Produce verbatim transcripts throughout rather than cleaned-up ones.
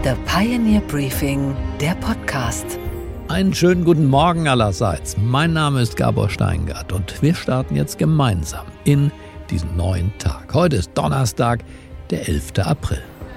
The Pioneer Briefing, der Podcast. Einen schönen guten Morgen allerseits. Mein Name ist Gabor Steingart und wir starten jetzt gemeinsam in diesen neuen Tag. Heute ist Donnerstag, der elfter April.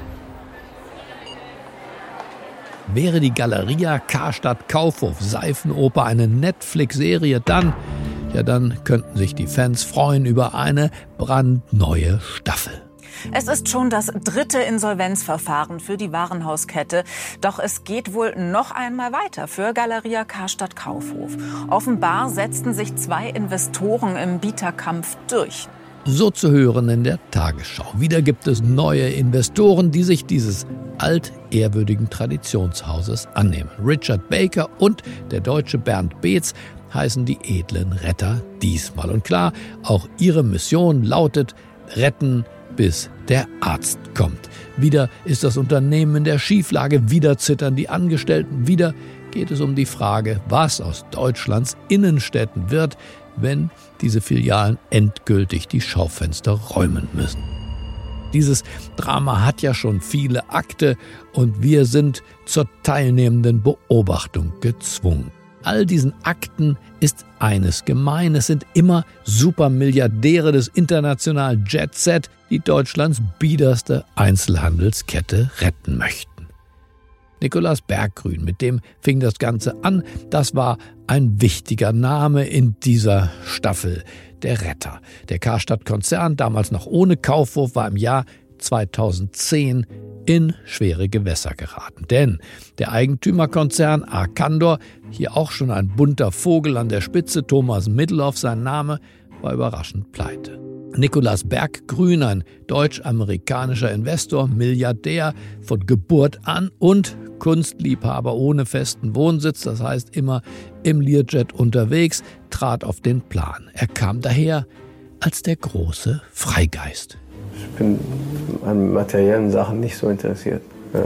Wäre die Galeria Karstadt Kaufhof Seifenoper eine Netflix-Serie, dann, ja dann könnten sich die Fans freuen über eine brandneue Staffel. Es ist schon das dritte Insolvenzverfahren für die Warenhauskette. Doch es geht wohl noch einmal weiter für Galeria Karstadt Kaufhof. Offenbar setzten sich zwei Investoren im Bieterkampf durch. So zu hören in der Tagesschau. Wieder gibt es neue Investoren, die sich dieses altehrwürdigen Traditionshauses annehmen. Richard Baker und der Deutsche Bernd Beetz heißen die edlen Retter diesmal. Und klar, auch ihre Mission lautet retten, bis der Arzt kommt. Wieder ist das Unternehmen in der Schieflage, wieder zittern die Angestellten, wieder geht es um die Frage, was aus Deutschlands Innenstädten wird, wenn diese Filialen endgültig die Schaufenster räumen müssen. Dieses Drama hat ja schon viele Akte und wir sind zur teilnehmenden Beobachtung gezwungen. All diesen Akten ist eines gemein. Es sind immer Supermilliardäre des internationalen Jet-Set, die Deutschlands biederste Einzelhandelskette retten möchten. Nikolaus Berggruen, mit dem fing das Ganze an. Das war ein wichtiger Name in dieser Staffel, der Retter. Der Karstadt-Konzern, damals noch ohne Kaufhof, war im Jahr zweitausendzehn in schwere Gewässer geraten. Denn der Eigentümerkonzern Arcandor, hier auch schon ein bunter Vogel an der Spitze, Thomas Middelhoff sein Name, war überraschend pleite. Nikolaus Berggruen, ein deutsch-amerikanischer Investor, Milliardär von Geburt an und Kunstliebhaber ohne festen Wohnsitz, das heißt immer im Learjet unterwegs, trat auf den Plan. Er kam daher als der große Freigeist. Ich bin an materiellen Sachen nicht so interessiert.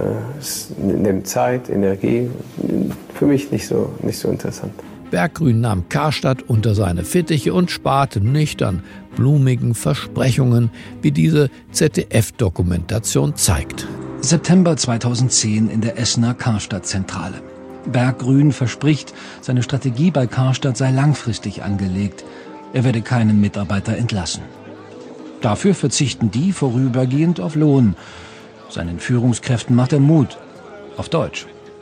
Es nimmt Zeit, Energie, für mich nicht so, nicht so interessant. Berggruen nahm Karstadt unter seine Fittiche und sparte nicht an blumigen Versprechungen, wie diese Z D F-Dokumentation zeigt. September zweitausendzehn in der Essener Karstadt-Zentrale. Berggruen verspricht, seine Strategie bei Karstadt sei langfristig angelegt. Er werde keinen Mitarbeiter entlassen. Dafür verzichten die vorübergehend auf Lohn. Seinen Führungskräften macht er Mut. Auf Deutsch.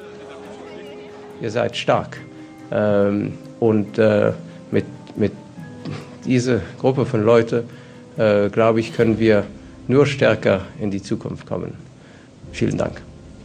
Ihr seid stark. Ähm, und äh, mit, mit dieser Gruppe von Leuten, äh, glaube ich, können wir nur stärker in die Zukunft kommen. Vielen Dank.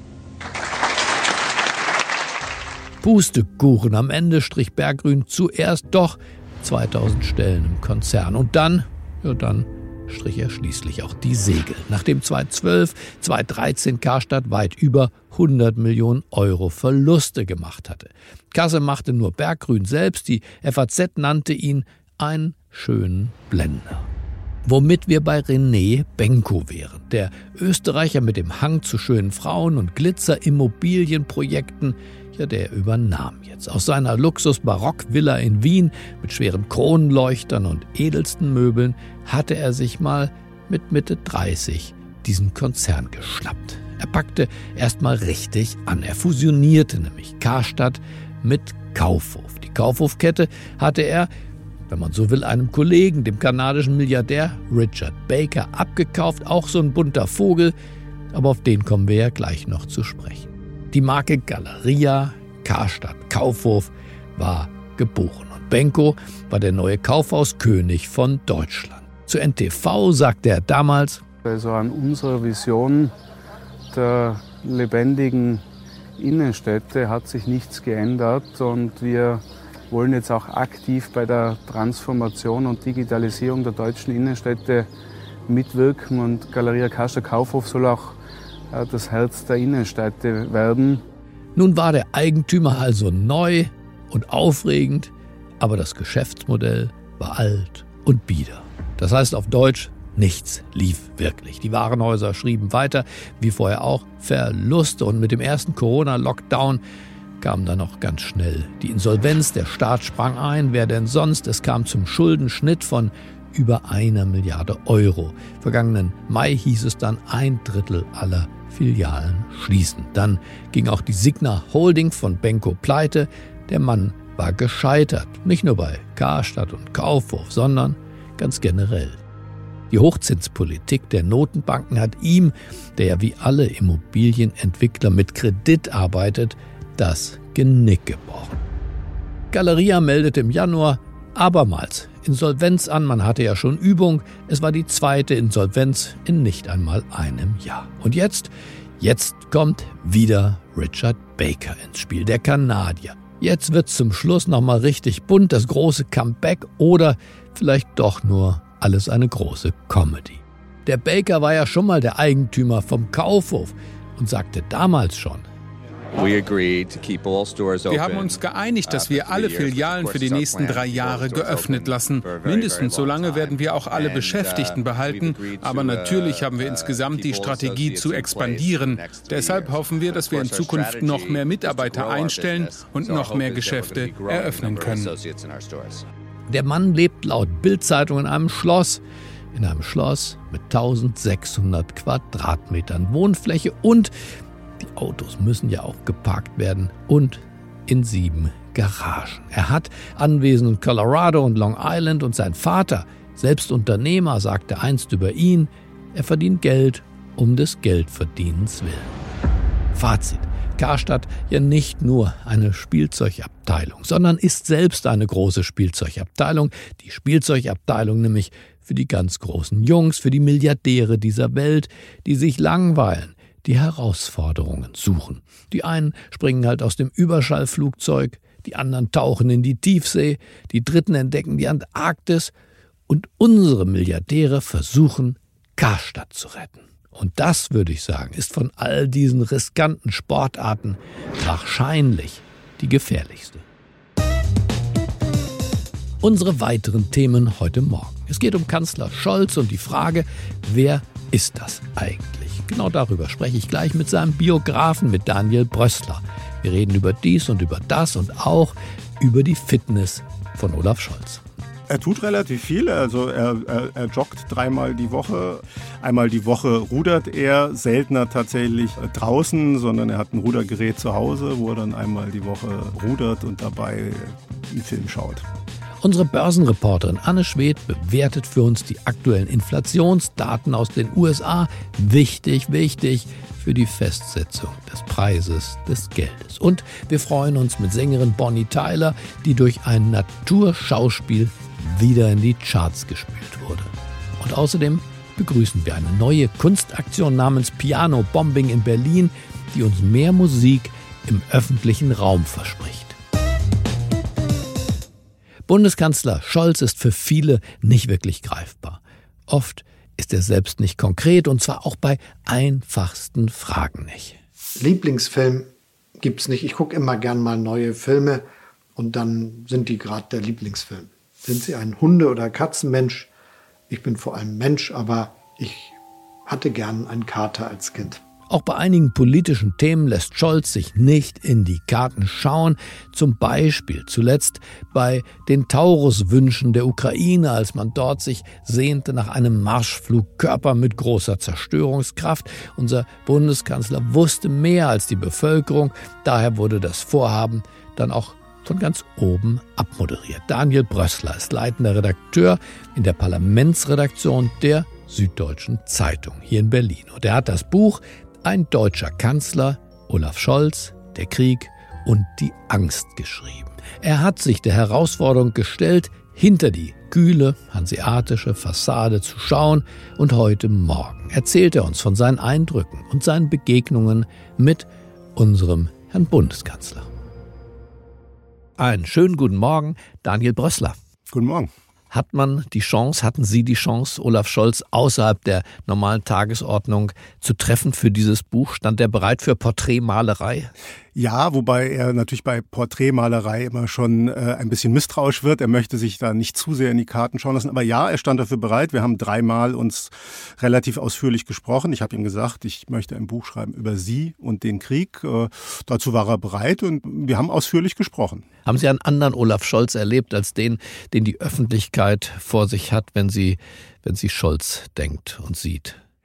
Pustekuchen, am Ende strich Berggruen zuerst doch zweitausend Stellen im Konzern. Und dann, ja dann, strich er schließlich auch die Segel. Nachdem zweitausendzwölf, zweitausenddreizehn Karstadt weit über hundert Millionen Euro Verluste gemacht hatte. Kasse machte nur Berggruen selbst, die F A Z nannte ihn einen schönen Blender. Womit wir bei René Benko wären. Der Österreicher mit dem Hang zu schönen Frauen und Glitzer-Immobilienprojekten, ja, der übernahm jetzt. Aus seiner Luxus-Barock-Villa in Wien mit schweren Kronleuchtern und edelsten Möbeln hatte er sich mal mit Mitte dreißig diesen Konzern geschnappt. Er packte erst mal richtig an. Er fusionierte nämlich Karstadt mit Kaufhof. Die Kaufhofkette hatte er, wenn man so will, einem Kollegen, dem kanadischen Milliardär Richard Baker, abgekauft. Auch so ein bunter Vogel, aber auf den kommen wir ja gleich noch zu sprechen. Die Marke Galeria Karstadt Kaufhof war geboren und Benko war der neue Kaufhauskönig von Deutschland. Zu N T V sagte er damals: Also an unserer Vision der lebendigen Innenstädte hat sich nichts geändert und wir wollen jetzt auch aktiv bei der Transformation und Digitalisierung der deutschen Innenstädte mitwirken und Galeria Karstadt Kaufhof soll auch das Herz der Innenstädte werden. Nun war der Eigentümer also neu und aufregend, aber das Geschäftsmodell war alt und bieder. Das heißt auf Deutsch, nichts lief wirklich. Die Warenhäuser schrieben weiter, wie vorher auch, Verluste. Und mit dem ersten Corona-Lockdown kam dann noch ganz schnell die Insolvenz. Der Staat sprang ein, wer denn sonst? Es kam zum Schuldenschnitt von über einer Milliarde Euro. Vergangenen Mai hieß es dann, ein Drittel aller Filialen schließen. Dann ging auch die Signa Holding von Benko pleite. Der Mann war gescheitert, nicht nur bei Karstadt und Kaufhof, sondern ganz generell. Die Hochzinspolitik der Notenbanken hat ihm, der ja wie alle Immobilienentwickler mit Kredit arbeitet, das Genick gebrochen. Galeria meldete im Januar abermals Insolvenz an. Man hatte ja schon Übung. Es war die zweite Insolvenz in nicht einmal einem Jahr. Und jetzt, jetzt kommt wieder Richard Baker ins Spiel, der Kanadier. Jetzt wird's zum Schluss nochmal richtig bunt, das große Comeback oder vielleicht doch nur alles eine große Comedy. Der Baker war ja schon mal der Eigentümer vom Kaufhof und sagte damals schon: Wir haben uns geeinigt, dass wir alle Filialen für die nächsten drei Jahre geöffnet lassen. Mindestens so lange werden wir auch alle Beschäftigten behalten. Aber natürlich haben wir insgesamt die Strategie zu expandieren. Deshalb hoffen wir, dass wir in Zukunft noch mehr Mitarbeiter einstellen und noch mehr Geschäfte eröffnen können. Der Mann lebt laut Bild-Zeitung in einem Schloss. In einem Schloss mit eintausendsechshundert Quadratmetern Wohnfläche und die Autos müssen ja auch geparkt werden und in sieben Garagen. Er hat Anwesen in Colorado und Long Island und sein Vater, selbst Unternehmer, sagte einst über ihn, er verdient Geld um des Geldverdienens willen. Fazit: Karstadt ja nicht nur eine Spielzeugabteilung, sondern ist selbst eine große Spielzeugabteilung. Die Spielzeugabteilung nämlich für die ganz großen Jungs, für die Milliardäre dieser Welt, die sich langweilen, die Herausforderungen suchen. Die einen springen halt aus dem Überschallflugzeug, die anderen tauchen in die Tiefsee, die Dritten entdecken die Antarktis und unsere Milliardäre versuchen, Karstadt zu retten. Und das, würde ich sagen, ist von all diesen riskanten Sportarten wahrscheinlich die gefährlichste. Unsere weiteren Themen heute Morgen. Es geht um Kanzler Scholz und die Frage, wer ist das eigentlich? Genau darüber spreche ich gleich mit seinem Biografen, mit Daniel Brössler. Wir reden über dies und über das und auch über die Fitness von Olaf Scholz. Er tut relativ viel, also er, er, er joggt dreimal die Woche. Einmal die Woche rudert er, seltener tatsächlich draußen, sondern er hat ein Rudergerät zu Hause, wo er dann einmal die Woche rudert und dabei einen Film schaut. Unsere Börsenreporterin Anne Schwedt bewertet für uns die aktuellen Inflationsdaten aus den U S A. Wichtig, wichtig für die Festsetzung des Preises des Geldes. Und wir freuen uns mit Sängerin Bonnie Tyler, die durch ein Naturschauspiel wieder in die Charts gespült wurde. Und außerdem begrüßen wir eine neue Kunstaktion namens Piano Bombing in Berlin, die uns mehr Musik im öffentlichen Raum verspricht. Bundeskanzler Scholz ist für viele nicht wirklich greifbar. Oft ist er selbst nicht konkret und zwar auch bei einfachsten Fragen nicht. Lieblingsfilm gibt's nicht. Ich gucke immer gern mal neue Filme und dann sind die gerade der Lieblingsfilm. Sind Sie ein Hunde- oder Katzenmensch? Ich bin vor allem Mensch, aber ich hatte gern einen Kater als Kind. Auch bei einigen politischen Themen lässt Scholz sich nicht in die Karten schauen. Zum Beispiel zuletzt bei den Taurus-Wünschen der Ukraine, als man dort sich sehnte nach einem Marschflugkörper mit großer Zerstörungskraft. Unser Bundeskanzler wusste mehr als die Bevölkerung. Daher wurde das Vorhaben dann auch von ganz oben abmoderiert. Daniel Brössler ist leitender Redakteur in der Parlamentsredaktion der Süddeutschen Zeitung hier in Berlin. Und er hat das Buch Ein deutscher Kanzler, Olaf Scholz, der Krieg und die Angst geschrieben. Er hat sich der Herausforderung gestellt, hinter die kühle, hanseatische Fassade zu schauen und heute Morgen erzählt er uns von seinen Eindrücken und seinen Begegnungen mit unserem Herrn Bundeskanzler. Einen schönen guten Morgen, Daniel Brössler. Guten Morgen. Hat man die Chance, hatten Sie die Chance, Olaf Scholz außerhalb der normalen Tagesordnung zu treffen für dieses Buch? Stand er bereit für Porträtmalerei? Ja, wobei er natürlich bei Porträtmalerei immer schon äh, ein bisschen misstrauisch wird. Er möchte sich da nicht zu sehr in die Karten schauen lassen. Aber ja, er stand dafür bereit. Wir haben dreimal uns relativ ausführlich gesprochen. Ich habe ihm gesagt, ich möchte ein Buch schreiben über Sie und den Krieg. Äh, dazu war er bereit und wir haben ausführlich gesprochen. Haben Sie einen anderen Olaf Scholz erlebt als den, den die Öffentlichkeit vor sich hat, wenn sie, wenn sie Scholz denkt und sieht?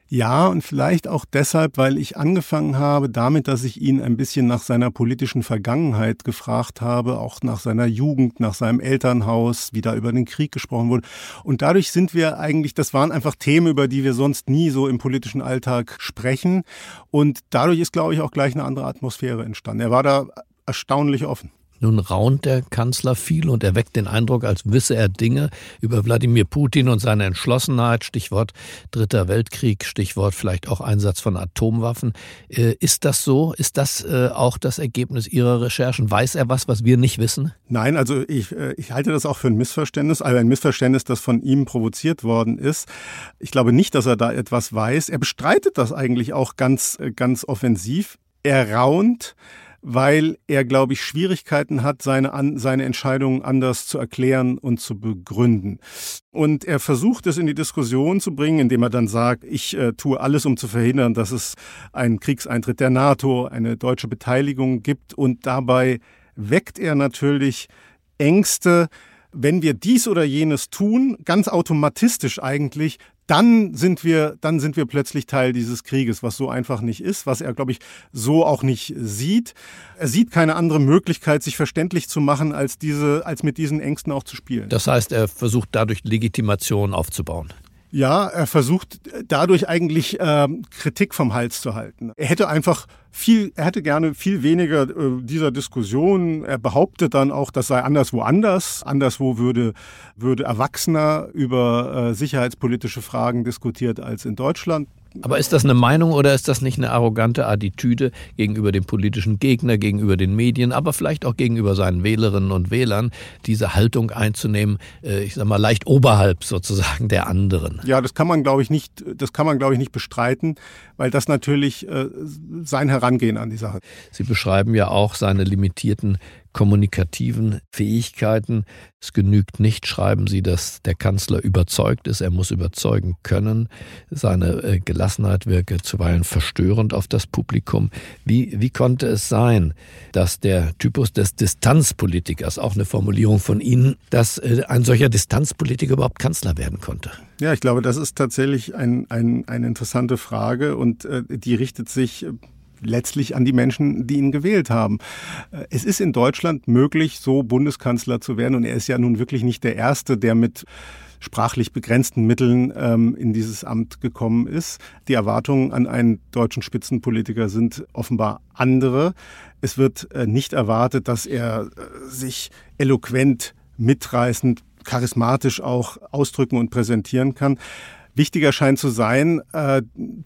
Ja, und vielleicht auch deshalb, weil ich angefangen habe damit, dass ich ihn ein bisschen nach seiner politischen Vergangenheit gefragt habe, auch nach seiner Jugend, nach seinem Elternhaus, wie da über den Krieg gesprochen wurde. Und dadurch sind wir eigentlich, das waren einfach Themen, über die wir sonst nie so im politischen Alltag sprechen. Und dadurch ist, glaube ich, auch gleich eine andere Atmosphäre entstanden. Er war da erstaunlich offen. Nun raunt der Kanzler viel und erweckt den Eindruck, als wisse er Dinge über Wladimir Putin und seine Entschlossenheit, Stichwort Dritter Weltkrieg, Stichwort vielleicht auch Einsatz von Atomwaffen. Ist das so? Ist das auch das Ergebnis Ihrer Recherchen? Weiß er was, was wir nicht wissen? Nein, also ich, ich halte das auch für ein Missverständnis, also ein Missverständnis, das von ihm provoziert worden ist. Ich glaube nicht, dass er da etwas weiß. Er bestreitet das eigentlich auch ganz, ganz offensiv. Er raunt, weil er, glaube ich, Schwierigkeiten hat, seine, an, seine Entscheidungen anders zu erklären und zu begründen. Und er versucht es in die Diskussion zu bringen, indem er dann sagt, ich äh, tue alles, um zu verhindern, dass es einen Kriegseintritt der NATO, eine deutsche Beteiligung gibt. Und dabei weckt er natürlich Ängste, wenn wir dies oder jenes tun, ganz automatistisch eigentlich, dann sind wir, dann sind wir plötzlich Teil dieses Krieges, was so einfach nicht ist, was er, glaube ich, so auch nicht sieht. Er sieht keine andere Möglichkeit, sich verständlich zu machen, als diese, als mit diesen Ängsten auch zu spielen. Das heißt, er versucht dadurch Legitimation aufzubauen. Ja, er versucht dadurch eigentlich äh, Kritik vom Hals zu halten. Er hätte einfach viel, er hätte gerne viel weniger äh, dieser Diskussion. Er behauptet dann auch, das sei anderswo anders. Anderswo würde, würde erwachsener über äh, sicherheitspolitische Fragen diskutiert als in Deutschland. Aber ist das eine Meinung oder ist das nicht eine arrogante Attitüde gegenüber dem politischen Gegner, gegenüber den Medien, aber vielleicht auch gegenüber seinen Wählerinnen und Wählern, diese Haltung einzunehmen, ich sag mal, leicht oberhalb sozusagen der anderen? Ja, das kann man, glaube ich, nicht, das kann man, glaube ich, nicht bestreiten, weil das natürlich äh, sein Herangehen an die Sache. Sie beschreiben ja auch seine limitierten kommunikativen Fähigkeiten. Es genügt nicht, schreiben Sie, dass der Kanzler überzeugt ist. Er muss überzeugen können. Seine Gelassenheit wirke zuweilen verstörend auf das Publikum. Wie, wie konnte es sein, dass der Typus des Distanzpolitikers, auch eine Formulierung von Ihnen, dass ein solcher Distanzpolitiker überhaupt Kanzler werden konnte? Ja, ich glaube, das ist tatsächlich ein, ein, eine interessante Frage und äh, die richtet sich letztlich an die Menschen, die ihn gewählt haben. Es ist in Deutschland möglich, so Bundeskanzler zu werden. Und er ist ja nun wirklich nicht der Erste, der mit sprachlich begrenzten Mitteln ähm, in dieses Amt gekommen ist. Die Erwartungen an einen deutschen Spitzenpolitiker sind offenbar andere. Es wird äh, nicht erwartet, dass er äh, sich eloquent, mitreißend, charismatisch auch ausdrücken und präsentieren kann. Wichtiger scheint zu sein, äh,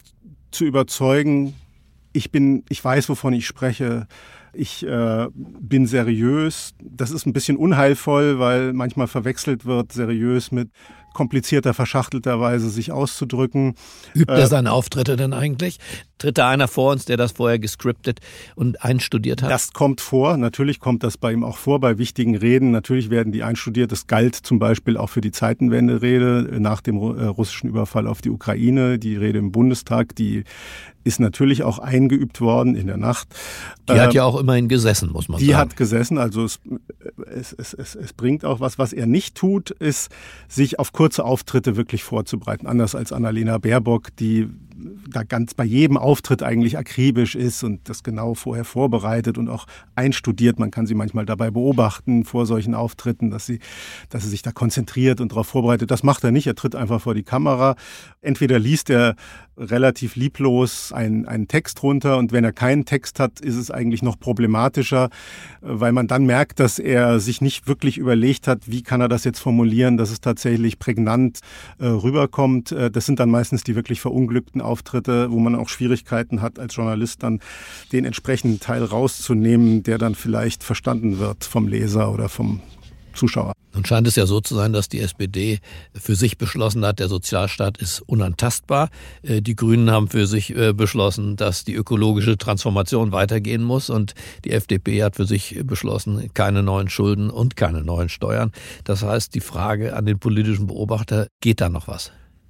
zu überzeugen, Ich bin, ich weiß, wovon ich spreche. Ich äh, bin seriös. Das ist ein bisschen unheilvoll, weil manchmal verwechselt wird, seriös mit komplizierter, verschachtelter Weise sich auszudrücken. Übt er seine Auftritte denn eigentlich? Tritt da einer vor uns, der das vorher gescriptet und einstudiert hat? Das kommt vor. Natürlich kommt das bei ihm auch vor, bei wichtigen Reden. Natürlich werden die einstudiert. Das galt zum Beispiel auch für die Zeitenwende-Rede nach dem russischen Überfall auf die Ukraine. Die Rede im Bundestag, die ist natürlich auch eingeübt worden in der Nacht. Die hat ja auch immerhin gesessen, muss man die sagen. Die hat gesessen, also es, es, es, es, es bringt auch was. Was er nicht tut, ist, sich auf kurze Auftritte wirklich vorzubereiten. Anders als Annalena Baerbock, die da ganz bei jedem Auftritt eigentlich akribisch ist und das genau vorher vorbereitet und auch einstudiert. Man kann sie manchmal dabei beobachten vor solchen Auftritten, dass sie, dass sie sich da konzentriert und darauf vorbereitet. Das macht er nicht. Er tritt einfach vor die Kamera. Entweder liest er relativ lieblos einen, einen Text runter und wenn er keinen Text hat, ist es eigentlich noch problematischer, weil man dann merkt, dass er sich nicht wirklich überlegt hat, wie kann er das jetzt formulieren, dass es tatsächlich prägnant äh, rüberkommt. Äh, das sind dann meistens die wirklich verunglückten Auftritte, wo man auch Schwierigkeiten hat, als Journalist dann den entsprechenden Teil rauszunehmen, der dann vielleicht verstanden wird vom Leser oder vom Zuschauer. Nun scheint es ja so zu sein, dass die S P D für sich beschlossen hat, der Sozialstaat ist unantastbar. Die Grünen haben für sich beschlossen, dass die ökologische Transformation weitergehen muss. Und die F D P hat für sich beschlossen, keine neuen Schulden und keine neuen Steuern. Das heißt, die Frage an den politischen Beobachter, geht da noch was?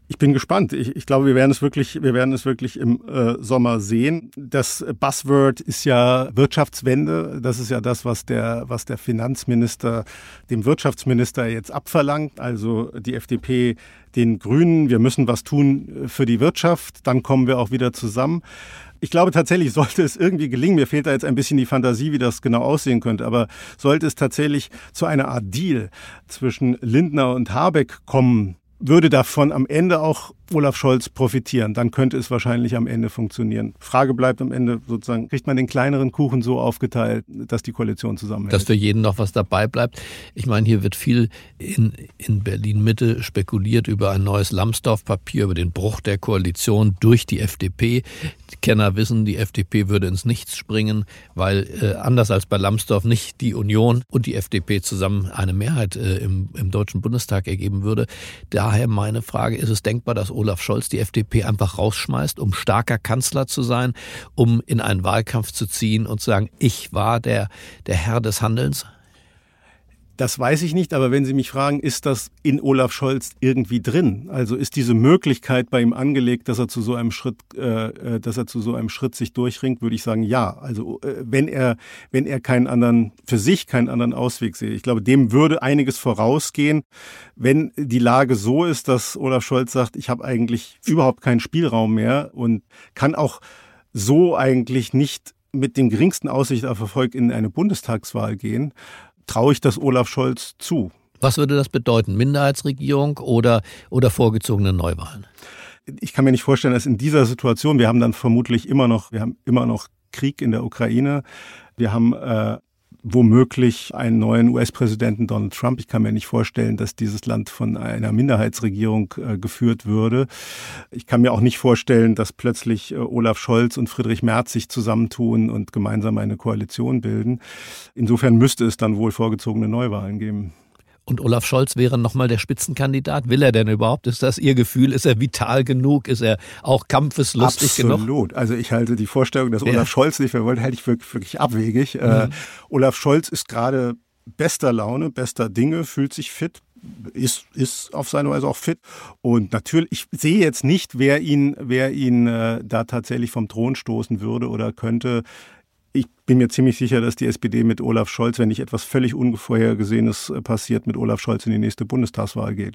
Ich bin gespannt. Ich, ich glaube, wir werden es wirklich, wir werden es wirklich im äh, Sommer sehen. Das Buzzword ist ja Wirtschaftswende. Das ist ja das, was der, was der Finanzminister dem Wirtschaftsminister jetzt abverlangt. Also die F D P den Grünen. Wir müssen was tun für die Wirtschaft. Dann kommen wir auch wieder zusammen. Ich glaube tatsächlich, sollte es irgendwie gelingen, mir fehlt da jetzt ein bisschen die Fantasie, wie das genau aussehen könnte, aber sollte es tatsächlich zu einer Art Deal zwischen Lindner und Habeck kommen, würde davon am Ende auch Olaf Scholz profitieren. Dann könnte es wahrscheinlich am Ende funktionieren. Frage bleibt am Ende sozusagen, kriegt man den kleineren Kuchen so aufgeteilt, dass die Koalition zusammenhält? Dass für jeden noch was dabei bleibt. Ich meine, hier wird viel in, in Berlin-Mitte spekuliert über ein neues Lambsdorff-Papier, über den Bruch der Koalition durch die F D P. Die Kenner wissen, die F D P würde ins Nichts springen, weil äh, anders als bei Lambsdorff nicht die Union und die F D P zusammen eine Mehrheit äh, im, im Deutschen Bundestag ergeben würde. Daher meine Frage, ist es denkbar, dass Olaf Scholz die F D P einfach rausschmeißt, um starker Kanzler zu sein, um in einen Wahlkampf zu ziehen und zu sagen, ich war der, der Herr des Handelns? Das weiß ich nicht, aber wenn Sie mich fragen, ist das in Olaf Scholz irgendwie drin? Also ist diese Möglichkeit bei ihm angelegt, dass er zu so einem Schritt, äh, dass er zu so einem Schritt sich durchringt, würde ich sagen, ja. Also äh, wenn er, wenn er keinen anderen, für sich keinen anderen Ausweg sehe. Ich glaube, dem würde einiges vorausgehen, wenn die Lage so ist, dass Olaf Scholz sagt, ich habe eigentlich überhaupt keinen Spielraum mehr und kann auch so eigentlich nicht mit dem geringsten Aussicht auf Erfolg in eine Bundestagswahl gehen. Traue ich das Olaf Scholz zu. Was würde das bedeuten? Minderheitsregierung oder, oder vorgezogene Neuwahlen? Ich kann mir nicht vorstellen, dass in dieser Situation, wir haben dann vermutlich immer noch, wir haben immer noch Krieg in der Ukraine, wir haben äh, womöglich einen neuen U S-Präsidenten Donald Trump. Ich kann mir nicht vorstellen, dass dieses Land von einer Minderheitsregierung äh, geführt würde. Ich kann mir auch nicht vorstellen, dass plötzlich äh, Olaf Scholz und Friedrich Merz sich zusammentun und gemeinsam eine Koalition bilden. Insofern müsste es dann wohl vorgezogene Neuwahlen geben. Und Olaf Scholz wäre nochmal der Spitzenkandidat? Will er denn überhaupt? Ist das Ihr Gefühl? Ist er vital genug? Ist er auch kampfeslustig Absolut. genug? Absolut. Also ich halte die Vorstellung, dass ja. Olaf Scholz nicht mehr wollte, halte ich wirklich, wirklich abwegig. Mhm. Äh, Olaf Scholz ist gerade bester Laune, bester Dinge, fühlt sich fit, ist, ist auf seine Weise auch fit. Und natürlich, ich sehe jetzt nicht, wer ihn, wer ihn äh, da tatsächlich vom Thron stoßen würde oder könnte. Ich bin mir ziemlich sicher, dass die S P D mit Olaf Scholz, wenn nicht etwas völlig Unvorhergesehenes passiert, mit Olaf Scholz in die nächste Bundestagswahl geht.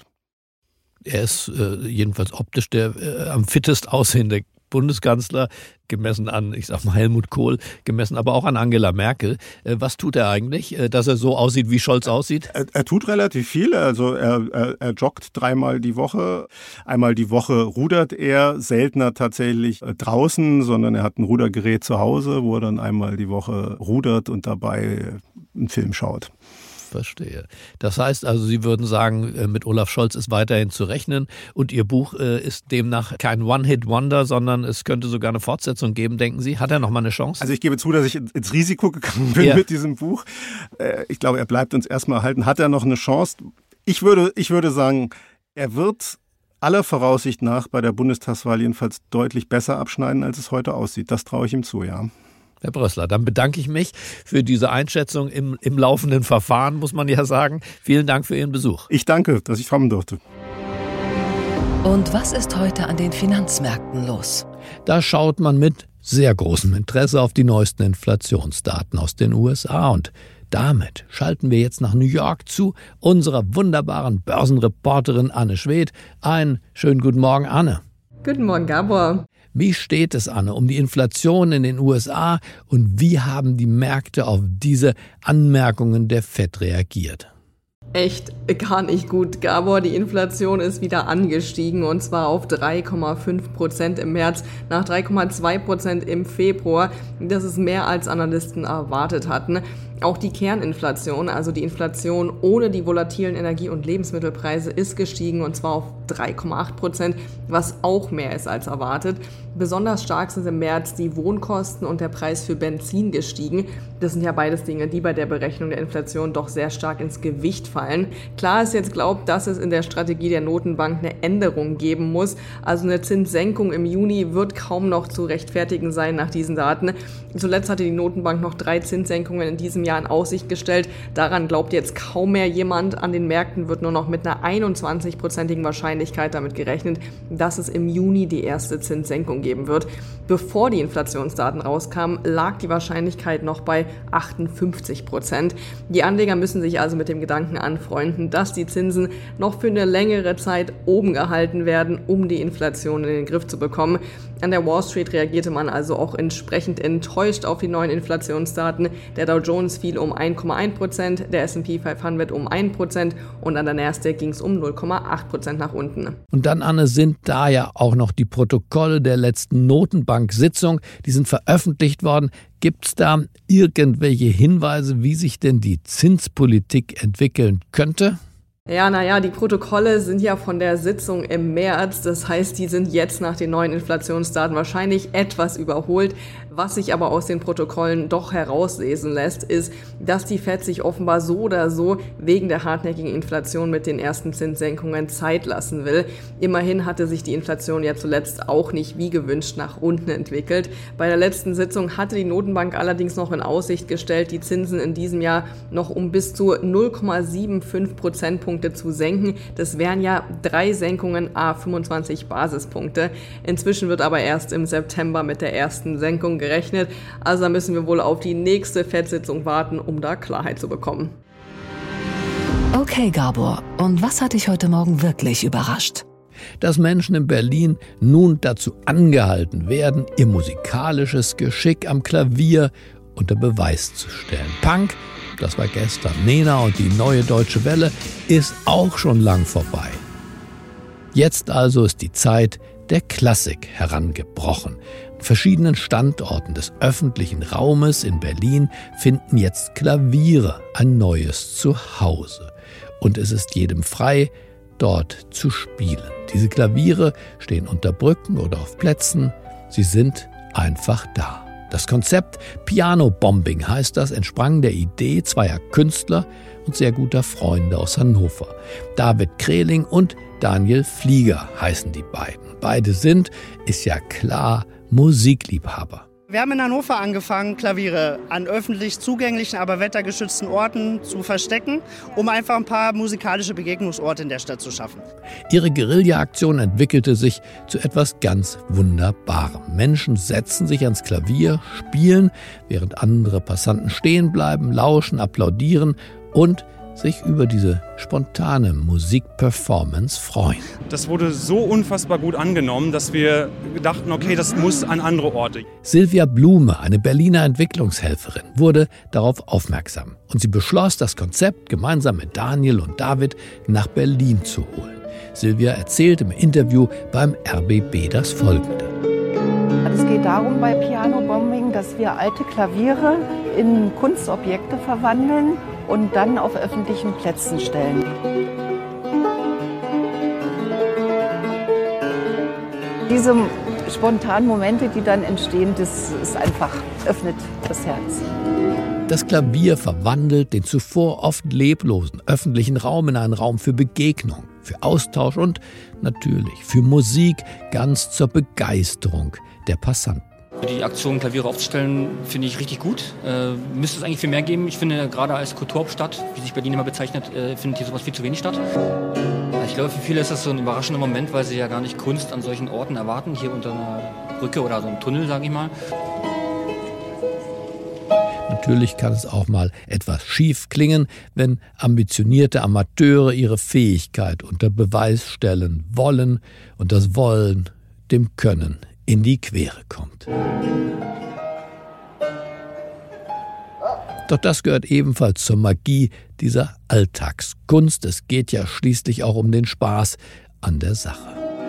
Er ist äh, jedenfalls optisch der äh, am fittest aussehende Bundeskanzler, gemessen an, ich sag mal Helmut Kohl, gemessen aber auch an Angela Merkel. Äh, was tut er eigentlich, äh, dass er so aussieht, wie Scholz aussieht? Er, er tut relativ viel. Also er, er, er joggt dreimal die Woche. Einmal die Woche rudert er, seltener tatsächlich äh, draußen, sondern er hat ein Rudergerät zu Hause, wo er dann einmal die Woche rudert und dabei einen Film schaut. Verstehe. Das heißt also, Sie würden sagen, mit Olaf Scholz ist weiterhin zu rechnen und Ihr Buch ist demnach kein One-Hit-Wonder, sondern es könnte sogar eine Fortsetzung geben, denken Sie? Hat er noch mal eine Chance? Also ich gebe zu, dass ich ins Risiko gegangen bin ja. mit diesem Buch. Ich glaube, er bleibt uns erstmal erhalten. Hat er noch eine Chance? Ich würde, ich würde sagen, er wird aller Voraussicht nach bei der Bundestagswahl jedenfalls deutlich besser abschneiden, als es heute aussieht. Das traue ich ihm zu, ja. Herr Brössler, dann bedanke ich mich für diese Einschätzung im, im laufenden Verfahren, muss man ja sagen. Vielen Dank für Ihren Besuch. Ich danke, dass ich kommen durfte. Und was ist heute an den Finanzmärkten los? Da schaut man mit sehr großem Interesse auf die neuesten Inflationsdaten aus den U S A. Und damit schalten wir jetzt nach New York zu unserer wunderbaren Börsenreporterin Anne Schwedt. Einen schönen guten Morgen, Anne. Guten Morgen, Gabor. Wie steht es, Anne, um die Inflation in den U S A und wie haben die Märkte auf diese Anmerkungen der Fed reagiert? Echt gar nicht gut, Gabor. Die Inflation ist wieder angestiegen und zwar auf drei Komma fünf Prozent im März nach drei Komma zwei Prozent im Februar. Das ist mehr als Analysten erwartet hatten. Auch die Kerninflation, also die Inflation ohne die volatilen Energie- und Lebensmittelpreise, ist gestiegen und zwar auf drei Komma acht Prozent, was auch mehr ist als erwartet. Besonders stark sind im März die Wohnkosten und der Preis für Benzin gestiegen. Das sind ja beides Dinge, die bei der Berechnung der Inflation doch sehr stark ins Gewicht fallen. Klar ist jetzt glaubt, dass es in der Strategie der Notenbank eine Änderung geben muss. Also eine Zinssenkung im Juni wird kaum noch zu rechtfertigen sein nach diesen Daten. Zuletzt hatte die Notenbank noch drei Zinssenkungen in diesem Jahr Jahr in Aussicht gestellt. Daran glaubt jetzt kaum mehr jemand. An den Märkten wird nur noch mit einer einundzwanzigprozentigen Wahrscheinlichkeit damit gerechnet, dass es im Juni die erste Zinssenkung geben wird. Bevor die Inflationsdaten rauskamen, lag die Wahrscheinlichkeit noch bei achtundfünfzig Prozent. Die Anleger müssen sich also mit dem Gedanken anfreunden, dass die Zinsen noch für eine längere Zeit oben gehalten werden, um die Inflation in den Griff zu bekommen. An der Wall Street reagierte man also auch entsprechend enttäuscht auf die neuen Inflationsdaten. Der Dow Jones fiel um eins Komma eins Prozent, der S and P fünfhundert um ein Prozent und an der Nasdaq ging es um null Komma acht Prozent nach unten. Und dann, Anne, sind da ja auch noch die Protokolle der letzten Notenbank-Sitzung, die sind veröffentlicht worden. Gibt es da irgendwelche Hinweise, wie sich denn die Zinspolitik entwickeln könnte? Ja, naja, die Protokolle sind ja von der Sitzung im März. Das heißt, die sind jetzt nach den neuen Inflationsdaten wahrscheinlich etwas überholt. Was sich aber aus den Protokollen doch herauslesen lässt, ist, dass die Fed sich offenbar so oder so wegen der hartnäckigen Inflation mit den ersten Zinssenkungen Zeit lassen will. Immerhin hatte sich die Inflation ja zuletzt auch nicht wie gewünscht nach unten entwickelt. Bei der letzten Sitzung hatte die Notenbank allerdings noch in Aussicht gestellt, die Zinsen in diesem Jahr noch um bis zu null Komma fünfundsiebzig Prozentpunkte zu senken. Das wären ja drei Senkungen à fünfundzwanzig Basispunkte. Inzwischen wird aber erst im September mit der ersten Senkung gerechnet. Also da müssen wir wohl auf die nächste Fed-Sitzung warten, um da Klarheit zu bekommen. Okay, Gabor. Und was hat dich heute Morgen wirklich überrascht? Dass Menschen in Berlin nun dazu angehalten werden, ihr musikalisches Geschick am Klavier unter Beweis zu stellen. Punk, das war gestern. Nena und die neue Deutsche Welle ist auch schon lang vorbei. Jetzt also ist die Zeit der Klassik herangebrochen. An verschiedenen Standorten des öffentlichen Raumes in Berlin finden jetzt Klaviere ein neues Zuhause. Und es ist jedem frei, dort zu spielen. Diese Klaviere stehen unter Brücken oder auf Plätzen. Sie sind einfach da. Das Konzept Piano Bombing heißt das, entsprang der Idee zweier Künstler und sehr guter Freunde aus Hannover. David Kreling und Daniel Flieger heißen die beiden. Beide sind, ist ja klar, Musikliebhaber. Wir haben in Hannover angefangen, Klaviere an öffentlich zugänglichen, aber wettergeschützten Orten zu verstecken, um einfach ein paar musikalische Begegnungsorte in der Stadt zu schaffen. Ihre Guerilla-Aktion entwickelte sich zu etwas ganz Wunderbarem. Menschen setzen sich ans Klavier, spielen, während andere Passanten stehen bleiben, lauschen, applaudieren und sich über diese spontane Musikperformance freuen. Das wurde so unfassbar gut angenommen, dass wir dachten, okay, das muss an andere Orte. Silvia Blume, eine Berliner Entwicklungshelferin, wurde darauf aufmerksam. Und sie beschloss, das Konzept gemeinsam mit Daniel und David nach Berlin zu holen. Silvia erzählt im Interview beim R B B das Folgende. Es geht darum bei Piano Bombing, dass wir alte Klaviere in Kunstobjekte verwandeln und dann auf öffentlichen Plätzen stellen. Diese spontanen Momente, die dann entstehen, das ist einfach, öffnet das Herz. Das Klavier verwandelt den zuvor oft leblosen öffentlichen Raum in einen Raum für Begegnung, für Austausch und natürlich für Musik, ganz zur Begeisterung der Passanten. Die Aktion, Klaviere aufzustellen, finde ich richtig gut. Äh, müsste es eigentlich viel mehr geben. Ich finde, gerade als Kulturhauptstadt, wie sich Berlin immer bezeichnet, äh, findet hier sowas viel zu wenig statt. Ich glaube, für viele ist das so ein überraschender Moment, weil sie ja gar nicht Kunst an solchen Orten erwarten, hier unter einer Brücke oder so einem Tunnel, sage ich mal. Natürlich kann es auch mal etwas schief klingen, wenn ambitionierte Amateure ihre Fähigkeit unter Beweis stellen wollen und das Wollen dem Können in die Quere kommt. Doch das gehört ebenfalls zur Magie dieser Alltagskunst. Es geht ja schließlich auch um den Spaß an der Sache.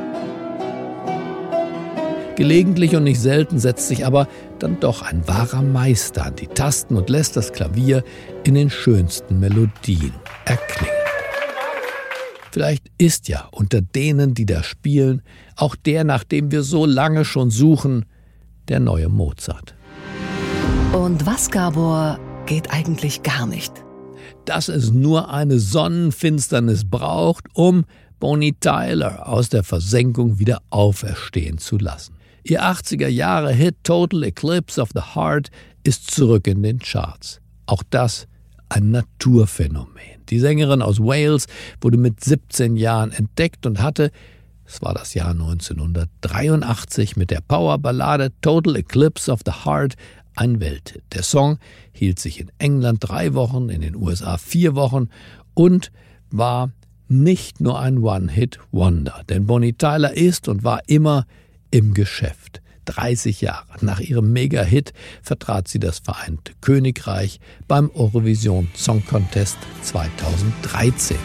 Gelegentlich und nicht selten setzt sich aber dann doch ein wahrer Meister an die Tasten und lässt das Klavier in den schönsten Melodien erklingen. Vielleicht ist ja unter denen, die da spielen, auch der, nach dem wir so lange schon suchen, der neue Mozart. Und was, Gabor, geht eigentlich gar nicht? Dass es nur eine Sonnenfinsternis braucht, um Bonnie Tyler aus der Versenkung wieder auferstehen zu lassen. Ihr achtziger Jahre Hit Total Eclipse of the Heart ist zurück in den Charts. Auch das ein Naturphänomen. Die Sängerin aus Wales wurde mit siebzehn Jahren entdeckt und hatte, es war das Jahr neunzehnhundertdreiundachtzig, mit der Powerballade Total Eclipse of the Heart ein Welthit. Der Song hielt sich in England drei Wochen, in den U S A vier Wochen und war nicht nur ein One-Hit-Wonder. Denn Bonnie Tyler ist und war immer im Geschäft. dreißig Jahre nach ihrem Mega-Hit vertrat sie das Vereinigte Königreich beim Eurovision Song Contest zweitausenddreizehn.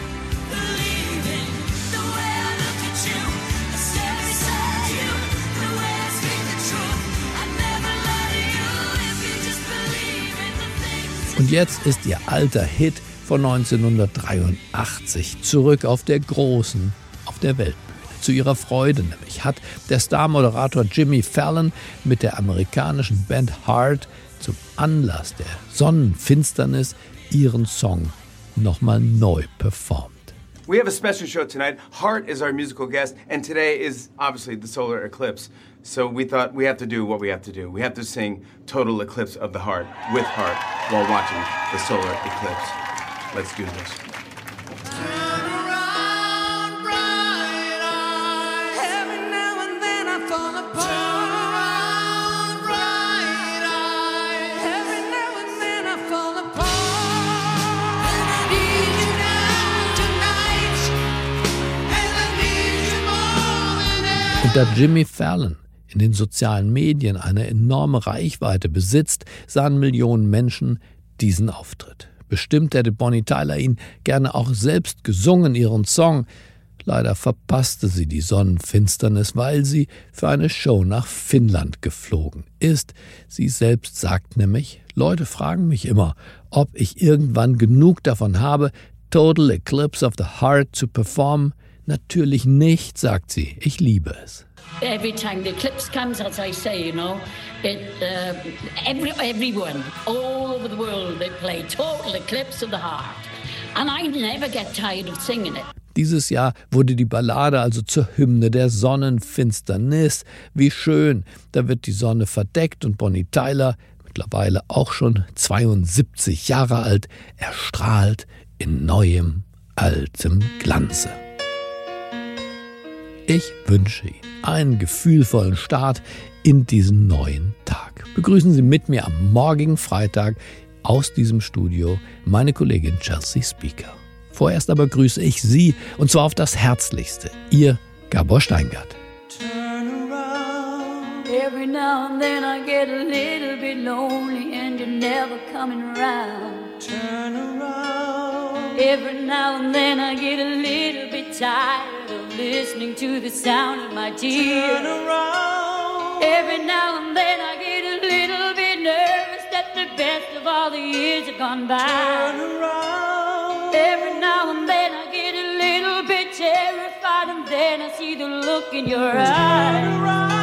Und jetzt ist ihr alter Hit von neunzehnhundertdreiundachtzig zurück auf der großen, auf der Weltbühne. Zu ihrer Freude nämlich hat der Star-Moderator Jimmy Fallon mit der amerikanischen Band Heart zum Anlass der Sonnenfinsternis ihren Song nochmal neu performt. We have a special show tonight. Heart is our musical guest, and today is obviously the solar eclipse. So we thought we have to do what we have to do. We have to sing Total Eclipse of the Heart with Heart while watching the solar eclipse. Let's do this. Und da Jimmy Fallon in den sozialen Medien eine enorme Reichweite besitzt, sahen Millionen Menschen diesen Auftritt. Bestimmt hätte Bonnie Tyler ihn gerne auch selbst gesungen, ihren Song. Leider verpasste sie die Sonnenfinsternis, weil sie für eine Show nach Finnland geflogen ist. Sie selbst sagt nämlich, Leute fragen mich immer, ob ich irgendwann genug davon habe, Total Eclipse of the Heart zu performen. Natürlich nicht, sagt sie. Ich liebe es. Every time the eclipse comes, as I say, you know, it, uh, every, everyone, all over the world, they play Total Eclipse of the Heart. And I never get tired of singing it. Dieses Jahr wurde die Ballade also zur Hymne der Sonnenfinsternis. Wie schön, da wird die Sonne verdeckt und Bonnie Tyler, mittlerweile auch schon zweiundsiebzig Jahre alt, erstrahlt in neuem, altem Glanze. Ich wünsche Ihnen einen gefühlvollen Start in diesen neuen Tag. Begrüßen Sie mit mir am morgigen Freitag aus diesem Studio meine Kollegin Chelsea Speaker. Vorerst aber grüße ich Sie, und zwar auf das Herzlichste. Ihr Gabor Steingart. Every now and then I get a little bit lonely and you're never coming around. Turn around. Every now and then I get a little bit tired of listening to the sound of my tears. Turn around. Every now and then I get a little bit nervous that the best of all the years have gone by. Turn around. Every now and then I get a little bit terrified and then I see the look in your eyes. Turn around.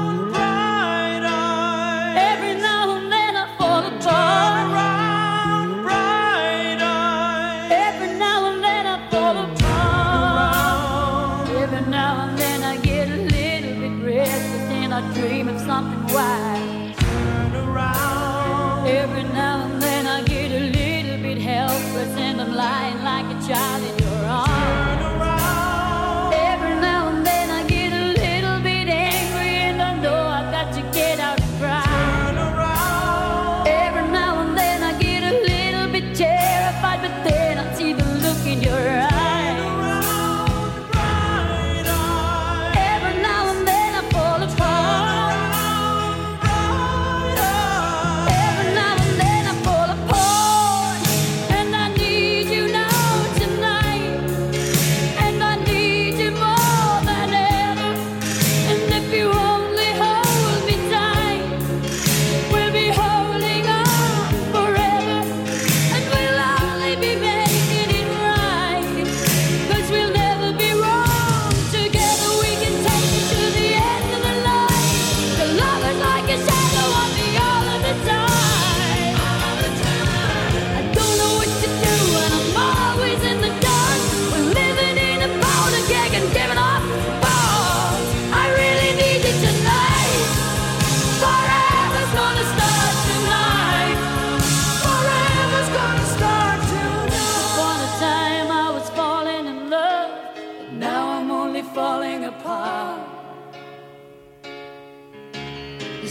Turn around, bright eyes. Every now and then I fall apart. Every now and then I get a little bit restless and I dream of something wild. Turn around. Every now and then I get a little bit helpless and I'm lying like a child in your arms. Turn around. Every now and then I get a little bit angry and I know I've got to get out and cry. Terrified, but then I see the look in your eyes. Every now and then I fall apart. Every now and then I fall apart. And I need you now tonight.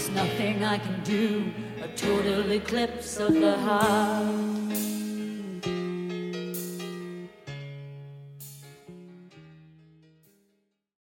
There's nothing I can do, a total eclipse of the heart.